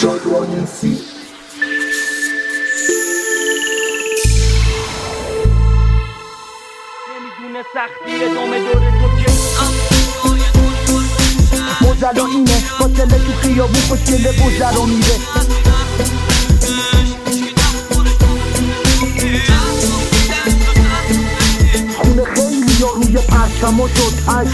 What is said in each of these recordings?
شادوانسی. نمیدونه سختی ادامه داره تو که موزلا اینه قاتل تو خیابون خوشگله بزر و میره. خونه خیلی یا روی پرچم و شد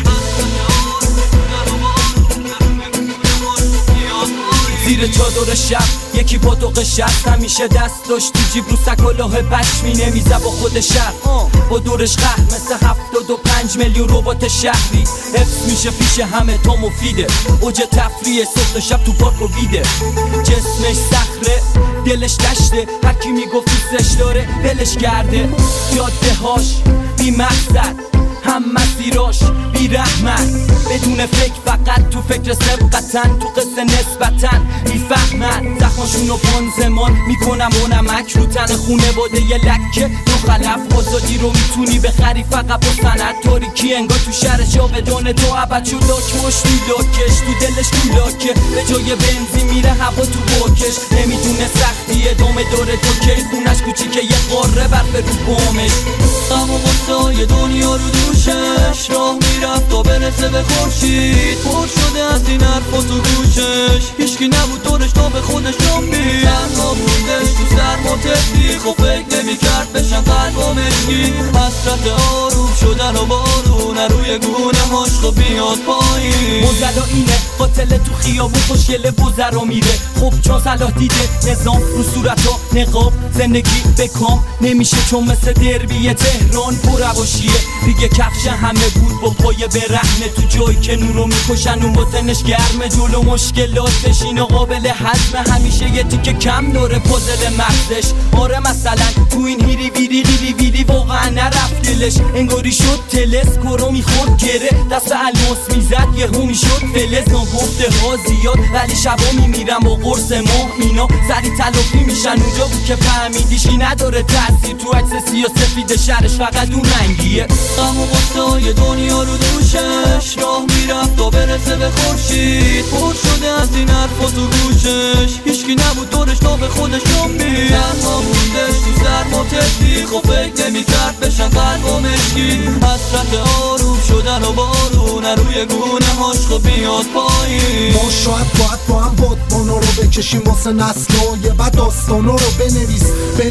زیر چادر شب یکی با دوق شب همیشه دست داشت تو جیب رو سکلاه پشمی نمیزه با خود شب با دورش قهر مثل 75 میلیون ربات شهری حفظ میشه پیش همه تا مفیده. اوج تفریه صبح شب تو پارک و ویده. جسمش صخره دلش دشته هرکی میگفت دوستش داره دلش کرده. جاده هاش بی مقصد هم مسیراش بی رحمت بدون فکر فقط تو فکر سبقتن تو قصه نسبتن میفهمن زخماشونو پانزمان میکنم و نمک رو تن خونه باده یه لکه تو خلف آزادی رو میتونی بخری فقط با سند تاریکی انگار تو شهر جاودانه تو عبد شد لاکمش لاکش تو دلش لاکه به جای بنزین میره هوا تو باکش نمیدونه سختی ادامه داره تو که خونش کوچیکه یه قاره برف رو بامش غم و غصه دنیا رو دوشش راه میرفت تا برسه به خورشید پر شده از این حرفا تو گوشش هیچکی نبود دورش تا به خودش جنبید تنها بودش تو سرما تفریخ و فکر نمیکرد بشن قلب و مشکی حسرت آروم شدن و بارون روی گونه هاش خب بیاد پایین موزلا اینه قاتل تو خیابون خوشگله بزر و میره خب چون صلاح دیده نظام رو صورتا نقاب زندگی بکام نمیشه چون مثل دربی تهران پر رواشیه دیگه کفش همه بود با پای برهنه تو جایی که نورو میکشن اون باطنش گرمه جلو مشکلاتش اینا قابل هضمه همیشه یه تیکه کم داره پازل مغزش آره مثلا تو این هیری ویری غیری ویری واقعا نرفت دلش انگاری شد تلس کرو میخورد گره دست الماس میزد یهو میشد فلز نگفته ها زیاد ولی شبا میمیرم با قرص ماه اینا سری تلافی میشن اونجا بود که فهمیدیشی نداره تاثیر تو عکس سیاسفید شهرش فقط اون رنگیه غم و غصه دنیا رو دوشش راه میرفت تا برسه به خورشید پر شده از این حرفا تو گوشش هیچکی نبود دورش تا به خودش جنبید تنها بودش تو سرما تفریخ و فکر نمیکرد بشن قلب و مشکی حسرت آروم شدن و بارون روی گونه هاش خب بیاد پایین ما شاید باید با هم بادبانا رو بکشیم واسه نسلای بعد داستانا رو بنویس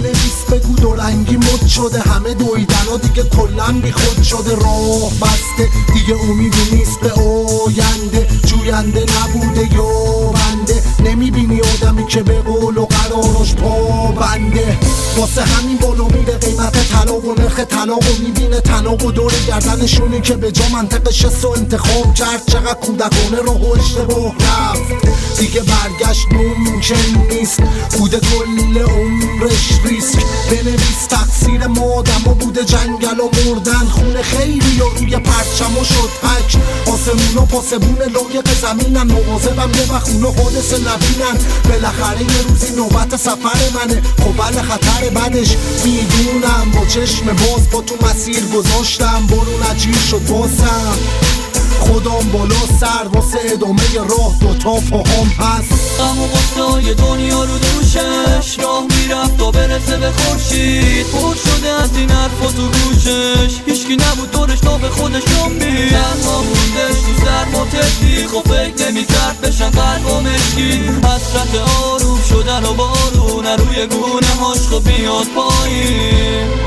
بگو دو رنگی مد شده همه دویدن ها دیگه کلن بی خود شده راه بسته دیگه امیدی نیست به آینده جوینده نبوده یا بنده نمیبینی آدمی که به قول و قرارش پابنده واسه همین بالا میره قیمت طلا و نرخ طلاق و میبینه طلاق و دور گردنشونی که به جا منطق شست و انتخاب کرد چقدر کودکانه راه و اشتباه رفت دیگه برگشت ممکن نیست بوده کل عمرش ریسک بنویس تقصیر ما آدم ها بوده جنگل و مردن خونه خیلی یا روی پرچم و شد حک آسمون و پاسبون لایق زمینن مواظبم یه وقت اونو حادثه نبینن بالاخره یه روزی نوبت سفر منه خب بله خطر بعدش میدونم با چشم باز با تو مسیر گذاشتم برون عجیب شد بازم خودم بالا سر واسه ادامه راه دوتا پاهم هست غم و غصه دنیا رو دوشش راه میرفت تا برسه به خورشید پر شده از این حرفا تو گوشش هیچکی نبود دورش تا به خودش جنبید تنها بودش تو سرما تفریخ و فکر نمیکرد بشن قلب و مشکی حسرت آروم شدن و بارون روی گونه هاش خب بیاد پایین